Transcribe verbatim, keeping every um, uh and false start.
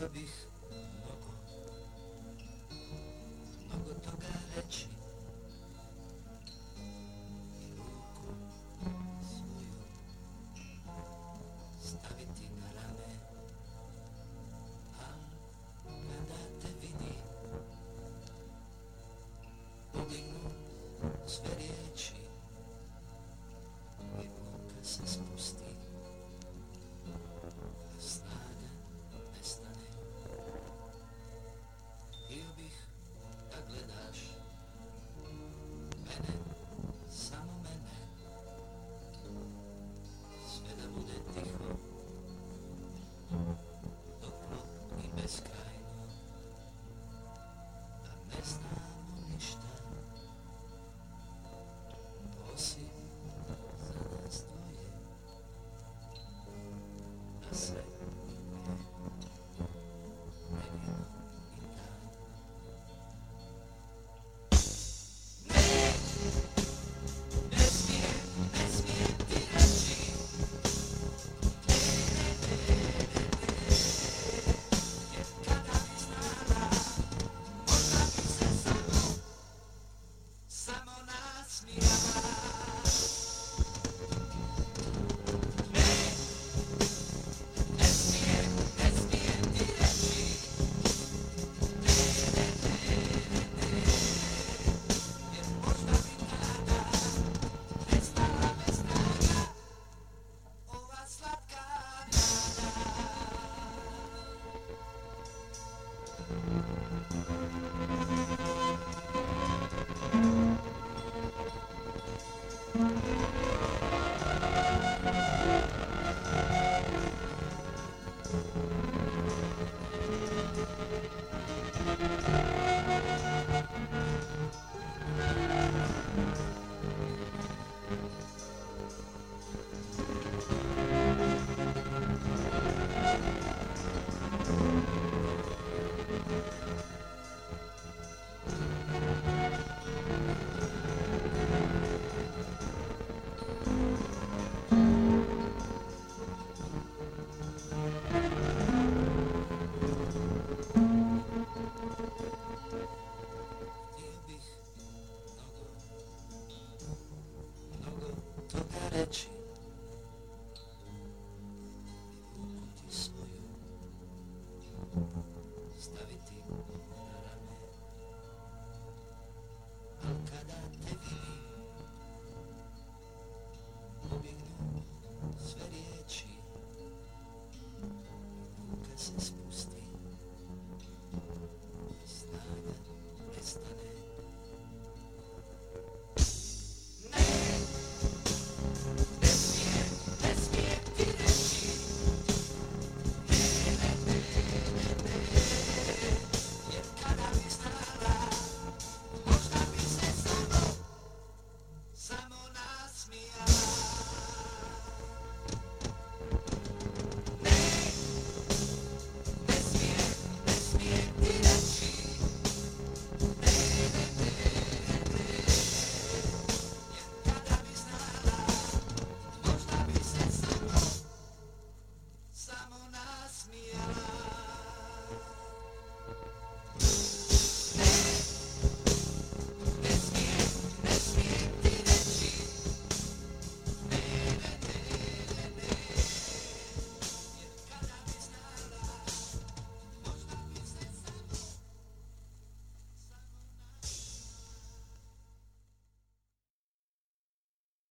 Htio bih mnogo, mnogo toga reći i ruku svoju staviti na rame, a kada te vidi podignu sve riječi i muka se spusti, a snaga nestane. Htio bih da gledaš mene, samo mene, sve da bude tiho, toplo i beskrajno, da ne znamo ništa osim za nas dvoje, da sve je nevino i tajno. Ne smijem, ne smijem ti reći, jer kada bi znala, možda bi se samo, samo nasmijala. Ne, ne smijem, ne smijem ti reći, jer možda bi tada nestala bez traga ova slatka nada. Htio bih mnogo, mnogo toga reći i ruku ti svoju staviti na rame, al kada te vidim pobjegnu sve riječi, muka se spusti.